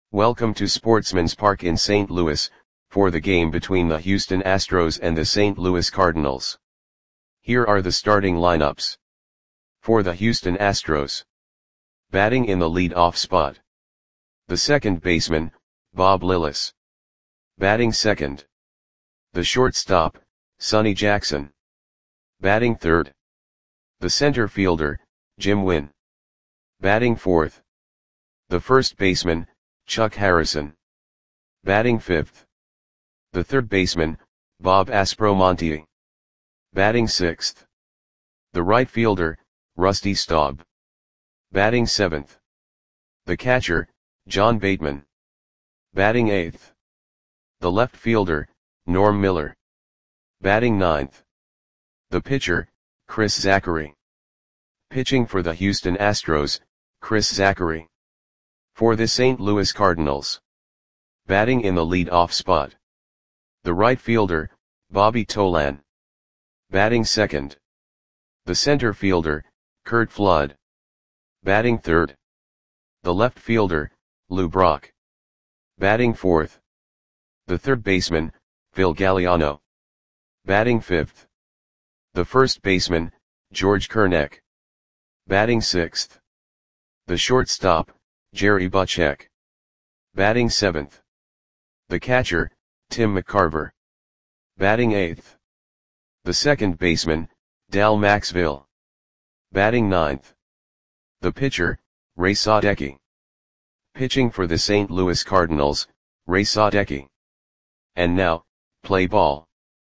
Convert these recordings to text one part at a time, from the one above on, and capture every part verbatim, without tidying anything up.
Welcome to Sportsman's Park in Saint Louis, for the game between the Houston Astros and the Saint Louis Cardinals. Here are the starting lineups. For the Houston Astros. Batting in the lead-off spot. The second baseman, Bob Lillis. Batting second. The shortstop, Sonny Jackson. Batting third. The center fielder, Jim Wynn. Batting fourth. The first baseman, Chuck Harrison. Batting fifth. The third baseman, Bob Aspromonte. Batting sixth. The right fielder, Rusty Staub. Batting seventh. The catcher, John Bateman. Batting eighth. The left fielder, Norm Miller. Batting ninth. The pitcher, Chris Zachary. Pitching for the Houston Astros, Chris Zachary. For the Saint Louis Cardinals. Batting in the lead-off spot. The right fielder, Bobby Tolan. Batting second. The center fielder, Curt Flood. Batting third. The left fielder, Lou Brock. Batting fourth. The third baseman, Phil Galliano. Batting fifth. The first baseman, George Kernek. Batting sixth. The shortstop, Jerry Butchek. Batting seventh. The catcher, Tim McCarver. Batting eighth. The second baseman, Dal Maxville. Batting ninth. The pitcher, Ray Sadecki. Pitching for the Saint Louis Cardinals, Ray Sadecki. And now, play ball.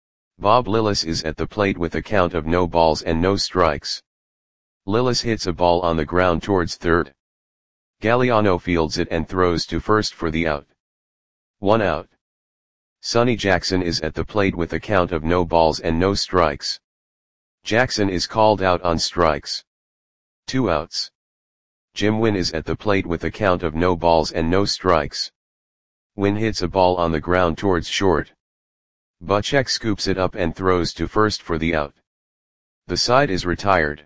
Bob Lillis is at the plate with a count of no balls and no strikes. Lillis hits a ball on the ground towards third. Galliano fields it and throws to first for the out. One out. Sonny Jackson is at the plate with a count of no balls and no strikes. Jackson is called out on strikes. Two outs. Jim Wynn is at the plate with a count of no balls and no strikes. Wynn hits a ball on the ground towards short. Butchek scoops it up and throws to first for the out. The side is retired.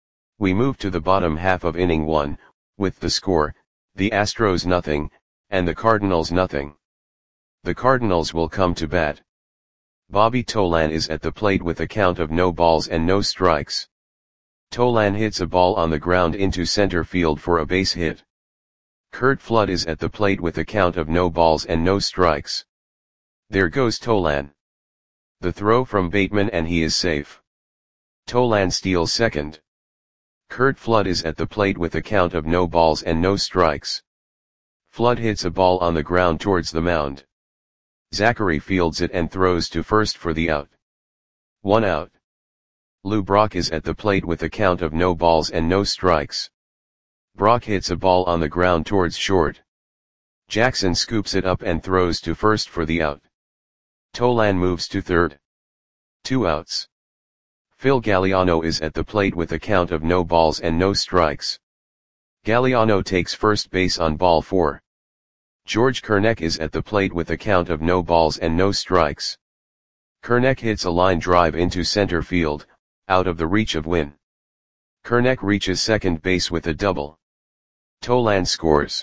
We move to the bottom half of inning one, with the score, the Astros nothing, and the Cardinals nothing. The Cardinals will come to bat. Bobby Tolan is at the plate with a count of no balls and no strikes. Tolan hits a ball on the ground into center field for a base hit. Curt Flood is at the plate with a count of no balls and no strikes. There goes Tolan. The throw from Bateman and he is safe. Tolan steals second. Curt Flood is at the plate with a count of no balls and no strikes. Flood hits a ball on the ground towards the mound. Zachary fields it and throws to first for the out. One out. Lou Brock is at the plate with a count of no balls and no strikes. Brock hits a ball on the ground towards short. Jackson scoops it up and throws to first for the out. Tolan moves to third. Two outs. Phil Galliano is at the plate with a count of no balls and no strikes. Galliano takes first base on ball four. George Kernek is at the plate with a count of no balls and no strikes. Kernek hits a line drive into center field, out of the reach of Wynn. Kernek reaches second base with a double. Tolan scores.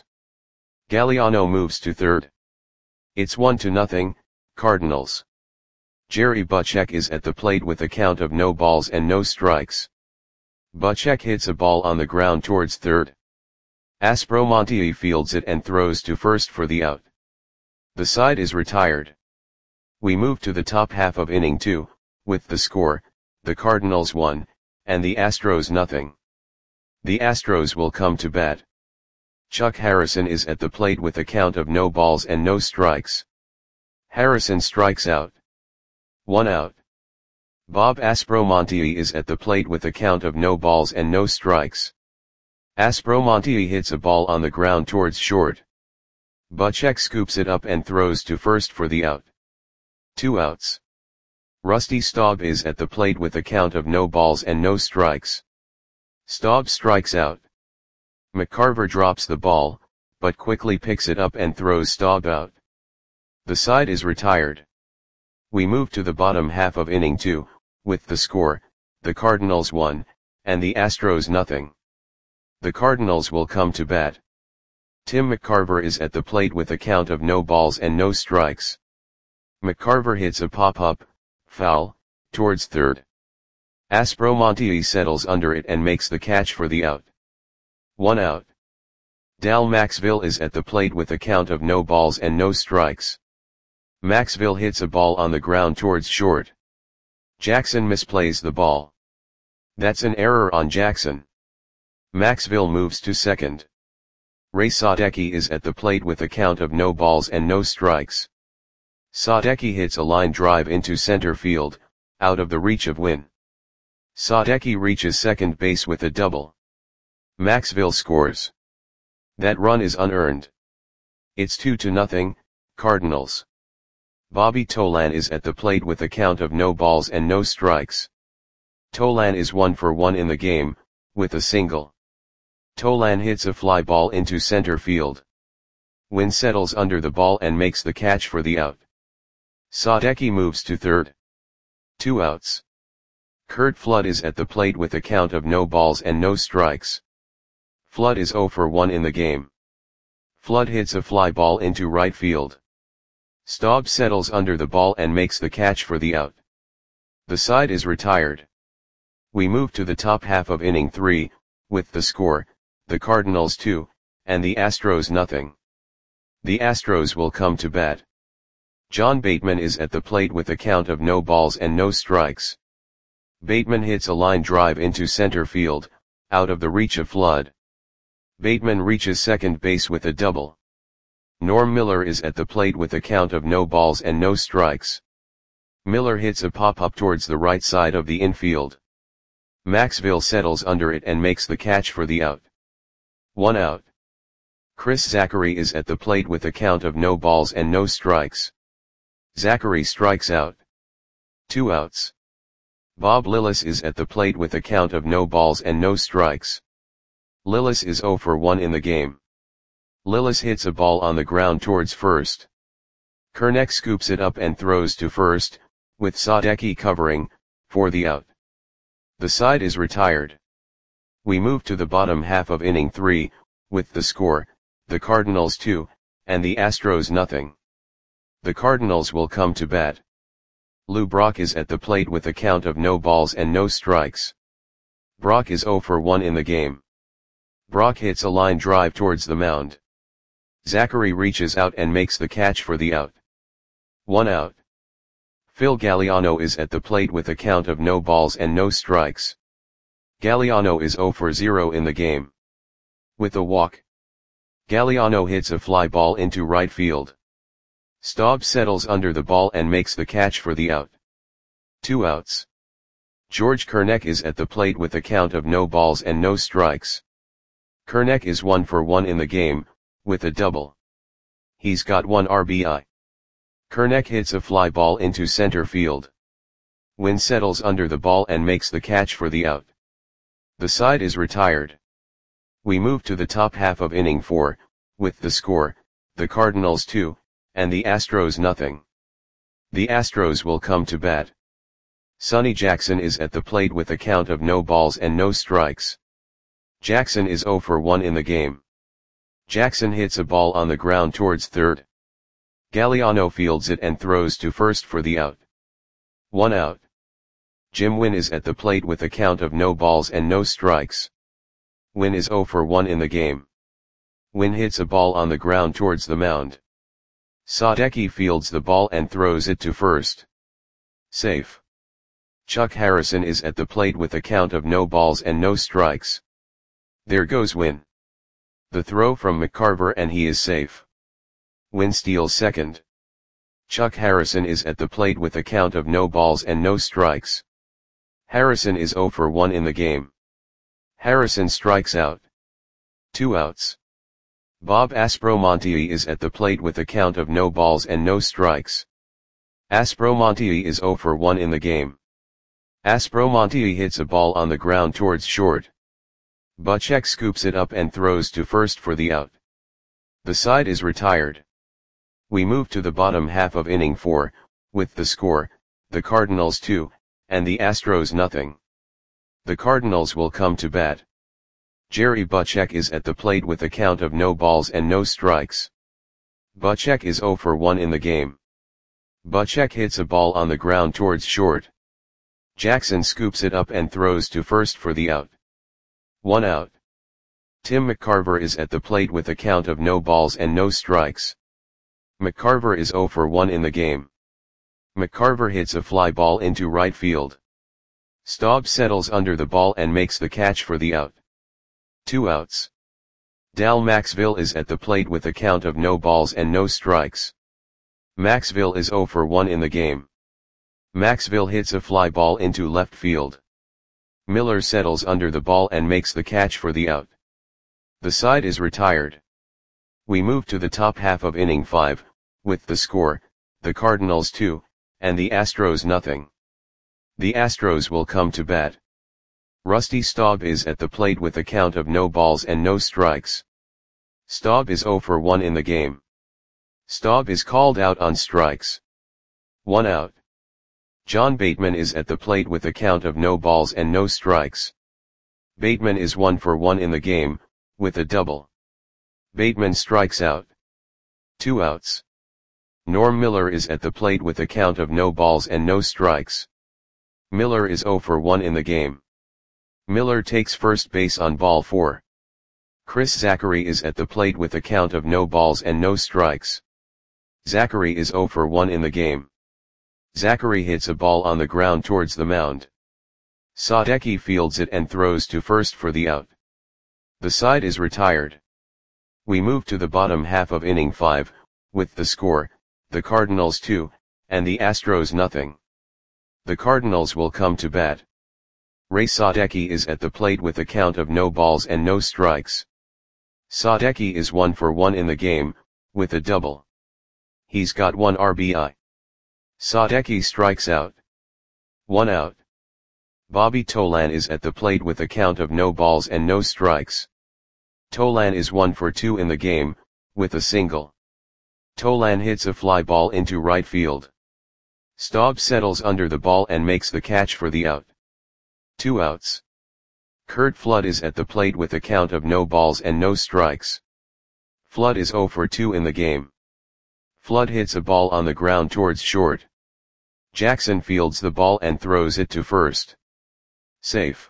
Galliano moves to third. It's one to nothing, Cardinals. Jerry Butchek is at the plate with a count of no balls and no strikes. Butchek hits a ball on the ground towards third. Aspromonte fields it and throws to first for the out. The side is retired. We move to the top half of inning two, with the score, the Cardinals one, and the Astros nothing. The Astros will come to bat. Chuck Harrison is at the plate with a count of no balls and no strikes. Harrison strikes out. One out. Bob Aspromonte is at the plate with a count of no balls and no strikes. Aspromonte hits a ball on the ground towards short. Butchek scoops it up and throws to first for the out. Two outs. Rusty Staub is at the plate with a count of no balls and no strikes. Staub strikes out. McCarver drops the ball, but quickly picks it up and throws Staub out. The side is retired. We move to the bottom half of inning two, with the score, the Cardinals one, and the Astros nothing. The Cardinals will come to bat. Tim McCarver is at the plate with a count of no balls and no strikes. McCarver hits a pop-up, foul, towards third. Aspromonte settles under it and makes the catch for the out. One out. Dal Maxville is at the plate with a count of no balls and no strikes. Maxville hits a ball on the ground towards short. Jackson misplays the ball. That's an error on Jackson. Maxville moves to second. Ray Sadecki is at the plate with a count of no balls and no strikes. Sadecki hits a line drive into center field, out of the reach of Wynn. Sadecki reaches second base with a double. Maxville scores. That run is unearned. It's two to nothing, Cardinals. Bobby Tolan is at the plate with a count of no balls and no strikes. Tolan is one for one in the game, with a single. Tolan hits a fly ball into center field. Wynn settles under the ball and makes the catch for the out. Sadecki moves to third. Two outs. Curt Flood is at the plate with a count of no balls and no strikes. Flood is zero for one in the game. Flood hits a fly ball into right field. Staub settles under the ball and makes the catch for the out. The side is retired. We move to the top half of inning three, with the score, the Cardinals two, and the Astros nothing. The Astros will come to bat. John Bateman is at the plate with a count of no balls and no strikes. Bateman hits a line drive into center field, out of the reach of Flood. Bateman reaches second base with a double. Norm Miller is at the plate with a count of no balls and no strikes. Miller hits a pop-up towards the right side of the infield. Maxville settles under it and makes the catch for the out. One out. Chris Zachary is at the plate with a count of no balls and no strikes. Zachary strikes out. Two outs. Bob Lillis is at the plate with a count of no balls and no strikes. Lillis is zero for one in the game. Lillis hits a ball on the ground towards first. Kernek scoops it up and throws to first, with Sadecki covering, for the out. The side is retired. We move to the bottom half of inning three, with the score, the Cardinals two, and the Astros nothing. The Cardinals will come to bat. Lou Brock is at the plate with a count of no balls and no strikes. Brock is zero for one in the game. Brock hits a line drive towards the mound. Zachary reaches out and makes the catch for the out. One out. Phil Galliano is at the plate with a count of no balls and no strikes. Galliano is zero for zero in the game. With a walk. Galliano hits a fly ball into right field. Staub settles under the ball and makes the catch for the out. Two outs. George Kernek is at the plate with a count of no balls and no strikes. Kernek is one for one in the game, with a double. He's got one R B I. Kernek hits a fly ball into center field. Wynn settles under the ball and makes the catch for the out. The side is retired. We move to the top half of inning four, with the score, the Cardinals two, and the Astros nothing. The Astros will come to bat. Sonny Jackson is at the plate with a count of no balls and no strikes. Jackson is zero for one in the game. Jackson hits a ball on the ground towards third. Galliano fields it and throws to first for the out. One out. Jim Wynn is at the plate with a count of no balls and no strikes. Wynn is zero for one in the game. Wynn hits a ball on the ground towards the mound. Sadecki fields the ball and throws it to first. Safe. Chuck Harrison is at the plate with a count of no balls and no strikes. There goes Wynn. The throw from McCarver and he is safe. Wynn steals second. Chuck Harrison is at the plate with a count of no balls and no strikes. Harrison is zero for one in the game. Harrison strikes out. Two outs. Bob Aspromonte is at the plate with a count of no balls and no strikes. Aspromonte is zero for one in the game. Aspromonte hits a ball on the ground towards short. Buchek scoops it up and throws to first for the out. The side is retired. We move to the bottom half of inning four, with the score, the Cardinals two, and the Astros nothing. The Cardinals will come to bat. Jerry Butchek is at the plate with a count of no balls and no strikes. Butchek is zero for one in the game. Butchek hits a ball on the ground towards short. Jackson scoops it up and throws to first for the out. One out. Tim McCarver is at the plate with a count of no balls and no strikes. McCarver is zero for one in the game. McCarver hits a fly ball into right field. Staub settles under the ball and makes the catch for the out. Two outs. Dal Maxville is at the plate with a count of no balls and no strikes. Maxville is zero for one in the game. Maxville hits a fly ball into left field. Miller settles under the ball and makes the catch for the out. The side is retired. We move to the top half of inning five, with the score, the Cardinals two, and the Astros nothing. The Astros will come to bat. Rusty Staub is at the plate with a count of no balls and no strikes. Staub is zero for one in the game. Staub is called out on strikes. One out. John Bateman is at the plate with a count of no balls and no strikes. Bateman is one for one in the game, with a double. Bateman strikes out. Two outs. Norm Miller is at the plate with a count of no balls and no strikes. Miller is zero for one in the game. Miller takes first base on ball four. Chris Zachary is at the plate with a count of no balls and no strikes. Zachary is zero for one in the game. Zachary hits a ball on the ground towards the mound. Sadecki fields it and throws to first for the out. The side is retired. We move to the bottom half of inning five, with the score, the Cardinals two, and the Astros nothing. The Cardinals will come to bat. Ray Sadecki is at the plate with a count of no balls and no strikes. Sadecki is one for one in the game, with a double. He's got one R B I. Sadecki strikes out. One out. Bobby Tolan is at the plate with a count of no balls and no strikes. Tolan is one for two in the game, with a single. Tolan hits a fly ball into right field. Staub settles under the ball and makes the catch for the out. Two outs. Curt Flood is at the plate with a count of no balls and no strikes. Flood is zero for two in the game. Flood hits a ball on the ground towards short. Jackson fields the ball and throws it to first. Safe.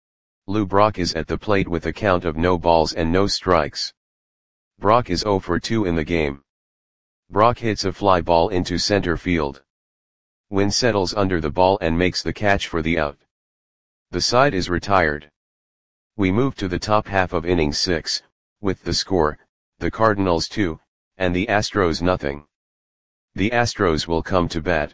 Lou Brock is at the plate with a count of no balls and no strikes. Brock is zero for two in the game. Brock hits a fly ball into center field. Wynn settles under the ball and makes the catch for the out. The side is retired. We move to the top half of inning six, with the score, the Cardinals two, and the Astros nothing. The Astros will come to bat.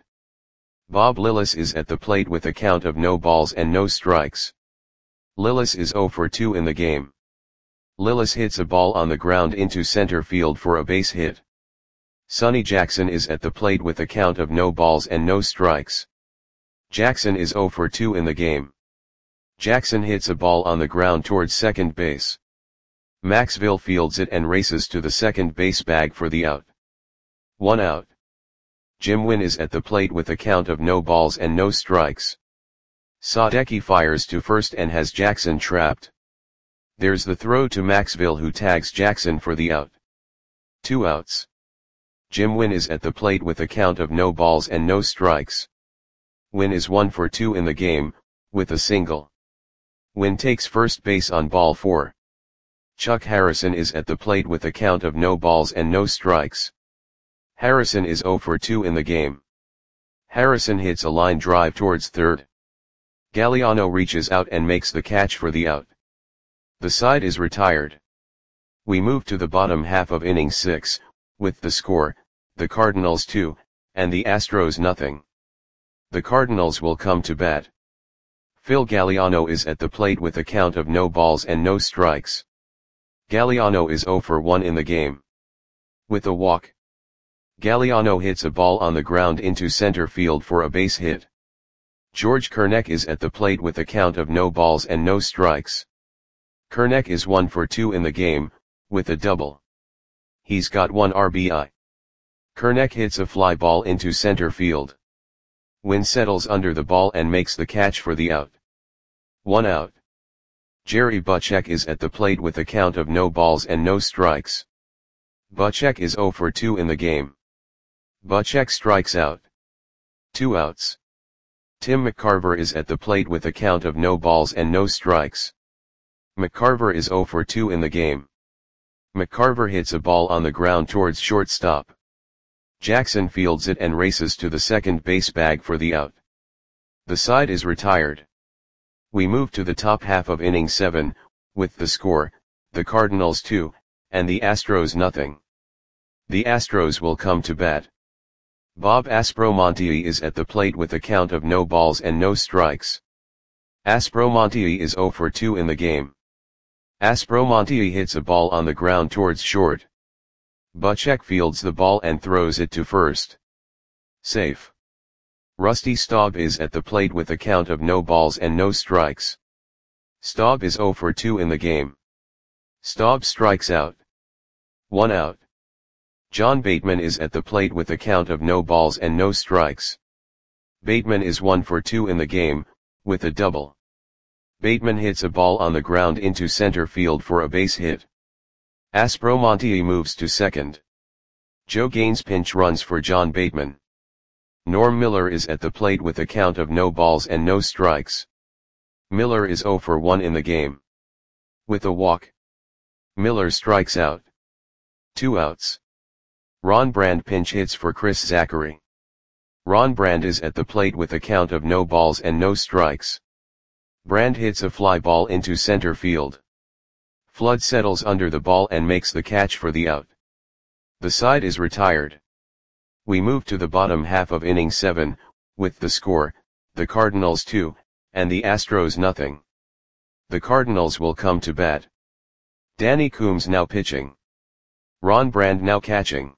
Bob Lillis is at the plate with a count of no balls and no strikes. Lillis is zero for two in the game. Lillis hits a ball on the ground into center field for a base hit. Sonny Jackson is at the plate with a count of no balls and no strikes. Jackson is zero for two in the game. Jackson hits a ball on the ground towards second base. Maxville fields it and races to the second base bag for the out. One out. Jim Wynn is at the plate with a count of no balls and no strikes. Sadecki fires to first and has Jackson trapped. There's the throw to Maxville, who tags Jackson for the out. Two outs. Jim Wynn is at the plate with a count of no balls and no strikes. Wynn is one for two in the game, with a single. Wynn takes first base on ball four. Chuck Harrison is at the plate with a count of no balls and no strikes. Harrison is zero for two in the game. Harrison hits a line drive towards third. Galliano reaches out and makes the catch for the out. The side is retired. We move to the bottom half of inning six, with the score, the Cardinals two, and the Astros nothing. The Cardinals will come to bat. Phil Galliano is at the plate with a count of no balls and no strikes. Galliano is zero for one in the game. With a walk. Galliano hits a ball on the ground into center field for a base hit. George Kernek is at the plate with a count of no balls and no strikes. Kernek is one for two in the game, with a double. He's got one R B I. Kernek hits a fly ball into center field. Wynn settles under the ball and makes the catch for the out. One out. Jerry Butchek is at the plate with a count of no balls and no strikes. Butchek is zero for two in the game. Butchek strikes out. Two outs. Tim McCarver is at the plate with a count of no balls and no strikes. McCarver is zero for two in the game. McCarver hits a ball on the ground towards shortstop. Jackson fields it and races to the second base bag for the out. The side is retired. We move to the top half of inning seven, with the score, the Cardinals two, and the Astros nothing. The Astros will come to bat. Bob Aspromonte is at the plate with a count of no balls and no strikes. Aspromonte is zero for two in the game. Aspromonte hits a ball on the ground towards short. Butchek fields the ball and throws it to first. Safe. Rusty Staub is at the plate with a count of no balls and no strikes. Staub is zero for two in the game. Staub strikes out. One out. John Bateman is at the plate with a count of no balls and no strikes. Bateman is one for two in the game, with a double. Bateman hits a ball on the ground into center field for a base hit. Aspromonte moves to second. Joe Gaines pinch runs for John Bateman. Norm Miller is at the plate with a count of no balls and no strikes. Miller is zero for one in the game. With a walk. Miller strikes out. Two outs. Ron Brand pinch hits for Chris Zachary. Ron Brand is at the plate with a count of no balls and no strikes. Brand hits a fly ball into center field. Flood settles under the ball and makes the catch for the out. The side is retired. We move to the bottom half of inning seven, with the score, the Cardinals two, and the Astros nothing. The Cardinals will come to bat. Danny Coombs now pitching. Ron Brand now catching.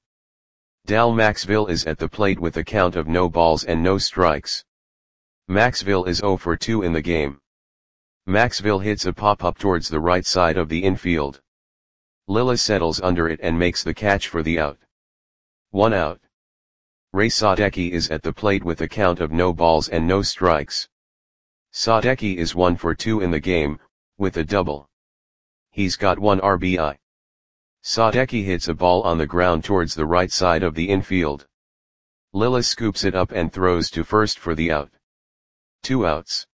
Dal Maxville is at the plate with a count of no balls and no strikes. Maxville is zero for two in the game. Maxville hits a pop-up towards the right side of the infield. Lillis settles under it and makes the catch for the out. One out. Ray Sadecki is at the plate with a count of no balls and no strikes. Sadecki is one for two in the game, with a double. He's got one R B I. Sadecki hits a ball on the ground towards the right side of the infield. Lillis scoops it up and throws to first for the out. Two outs.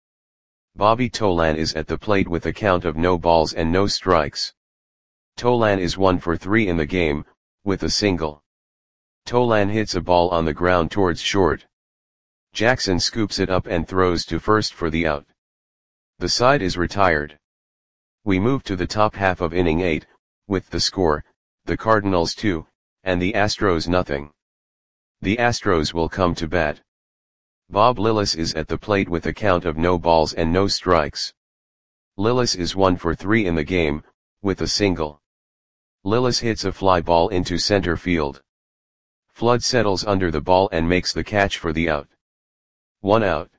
Bobby Tolan is at the plate with a count of no balls and no strikes. Tolan is one for three in the game, with a single. Tolan hits a ball on the ground towards short. Jackson scoops it up and throws to first for the out. The side is retired. We move to the top half of inning eight, with the score, the Cardinals two, and the Astros nothing. The Astros will come to bat. Bob Lillis is at the plate with a count of no balls and no strikes. Lillis is one for three in the game, with a single. Lillis hits a fly ball into center field. Flood settles under the ball and makes the catch for the out. One out.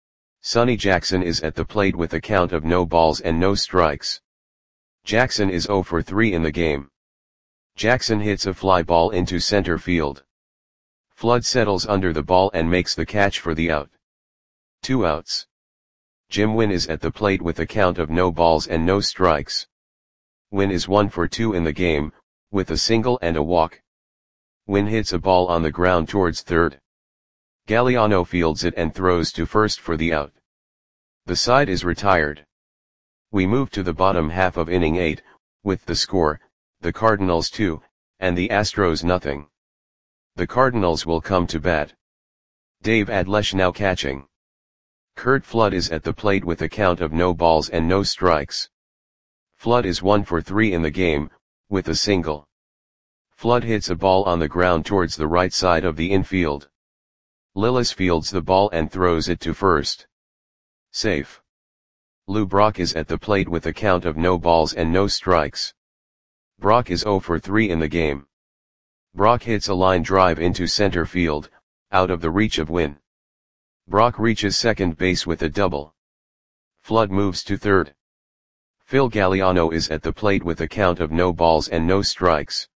Sonny Jackson is at the plate with a count of no balls and no strikes. Jackson is zero for three in the game. Jackson hits a fly ball into center field. Flood settles under the ball and makes the catch for the out. Two outs. Jim Wynn is at the plate with a count of no balls and no strikes. Wynn is one for two in the game, with a single and a walk. Wynn hits a ball on the ground towards third. Galliano fields it and throws to first for the out. The side is retired. We move to the bottom half of inning eight, with the score, the Cardinals two, and the Astros nothing. The Cardinals will come to bat. Dave Adlesh now catching. Curt Flood is at the plate with a count of no balls and no strikes. Flood is one for three in the game, with a single. Flood hits a ball on the ground towards the right side of the infield. Lillis fields the ball and throws it to first. Safe. Lou Brock is at the plate with a count of no balls and no strikes. Brock is zero for three in the game. Brock hits a line drive into center field, out of the reach of Wynn. Brock reaches second base with a double. Flood moves to third. Phil Galliano is at the plate with a count of no balls and no strikes.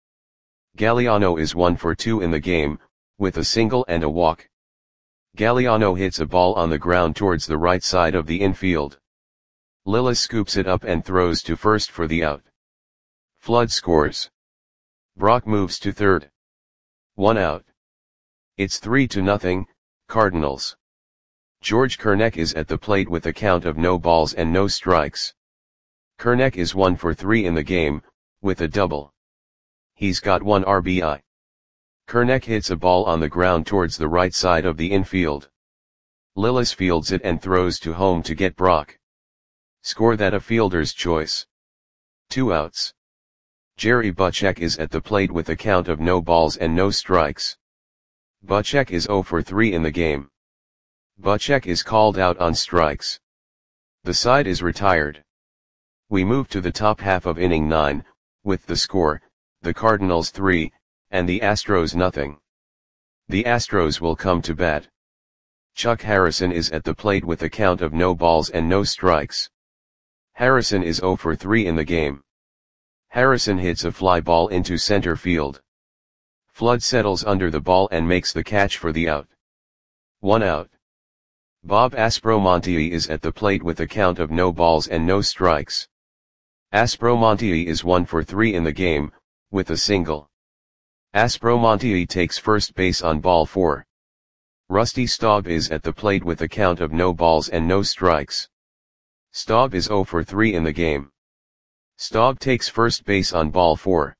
Galliano is one for two in the game, with a single and a walk. Galliano hits a ball on the ground towards the right side of the infield. Lillis scoops it up and throws to first for the out. Flood scores. Brock moves to third. One out. It's three to nothing, Cardinals. George Kerneck is at the plate with a count of no balls and no strikes. Kerneck is one for three in the game, with a double. He's got one R B I. Kerneck hits a ball on the ground towards the right side of the infield. Lillis fields it and throws to home to get Brock. Score that a fielder's choice. Two outs. Jerry Butchek is at the plate with a count of no balls and no strikes. Butchek is zero for three in the game. Butchek is called out on strikes. The side is retired. We move to the top half of inning nine, with the score, the Cardinals three, and the Astros nothing. The Astros will come to bat. Chuck Harrison is at the plate with a count of no balls and no strikes. Harrison is zero for three in the game. Harrison hits a fly ball into center field. Flood settles under the ball and makes the catch for the out. One out. Bob Aspromonte is at the plate with a count of no balls and no strikes. Aspromonte is one for three in the game, with a single. Aspromonte takes first base on ball four. Rusty Staub is at the plate with a count of no balls and no strikes. Staub is zero for three in the game. Staub takes first base on ball four.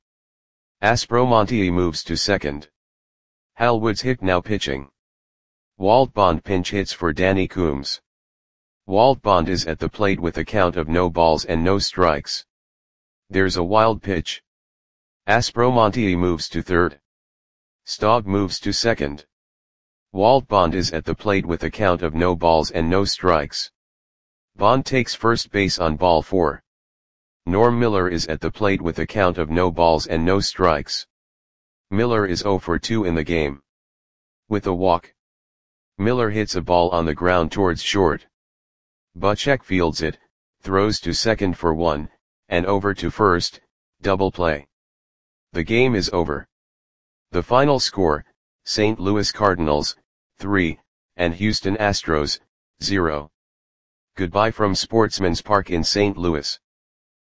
Aspromonte moves to second. Hal Woods hit now pitching. Walt Bond pinch hits for Danny Coombs. Walt Bond is at the plate with a count of no balls and no strikes. There's a wild pitch. Aspromonte moves to third. Staub moves to second. Walt Bond is at the plate with a count of no balls and no strikes. Bond takes first base on ball four. Norm Miller is at the plate with a count of no balls and no strikes. Miller is zero for two in the game. With a walk. Miller hits a ball on the ground towards short. Butchek fields it, throws to second for one, and over to first, double play. The game is over. The final score, Saint Louis Cardinals, three, and Houston Astros, zero. Goodbye from Sportsman's Park in Saint Louis.